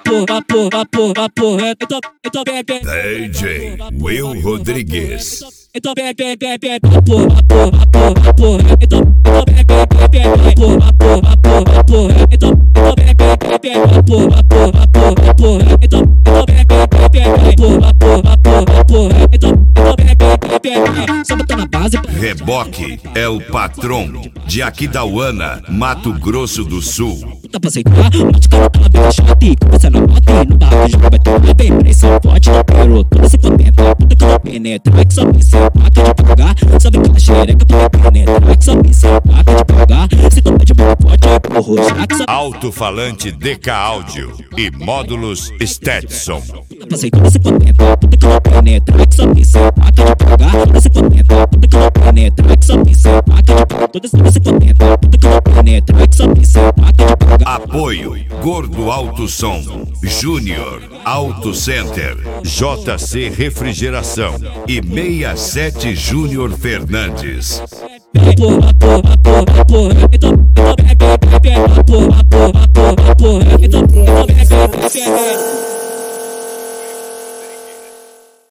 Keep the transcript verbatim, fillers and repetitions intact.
porra, porra, porra, porra. Então, então vem, vem. D J Will Rodrigues. Então vem, vem, vem, vem. Porra, porra, porra, porra. Então, então vem, vem, vem, vem. Porra, porra, porra, porra. Então, então vem, vem, vem, vem. Porra, porra, porra, porra. Então, então vem, vem, vem, vem. Porra, porra, porra, porra. Então, então vem, vem, vem, vem. Só botar na base. Reboque é o patrão de Aquidauana, Mato Grosso do Sul. Tá pra aceitar, mas cara tá bem chato. Você não bota e no barco joga, vai tomar bem pressão forte no pelo. Toda se contenta, puta que não penetra. É que só pensa em placa de pagar. Sabe que a xereca pra penetra. É que só pensa em placa de pagar. Se toma de muito forte, é pro rosto. Alto-falante D K Áudio e módulos Stetson. Tá pra aceitar, você contenta, puta que não penetra. É que só pensa em placa de pagar. Toda se contenta, puta que não penetra. É que só pensa em placa de pagar. Toda se contenta, puta que não penetra. É que só pensa em placa de pagar. Apoio Gordo Alto Som, Júnior Auto Center, J C Refrigeração e sessenta e sete Júnior Fernandes. Porra, porra, porra, porra. Então, então vem, vem, vem. Porra, porra, porra, porra. Então, então vem, vem, vem.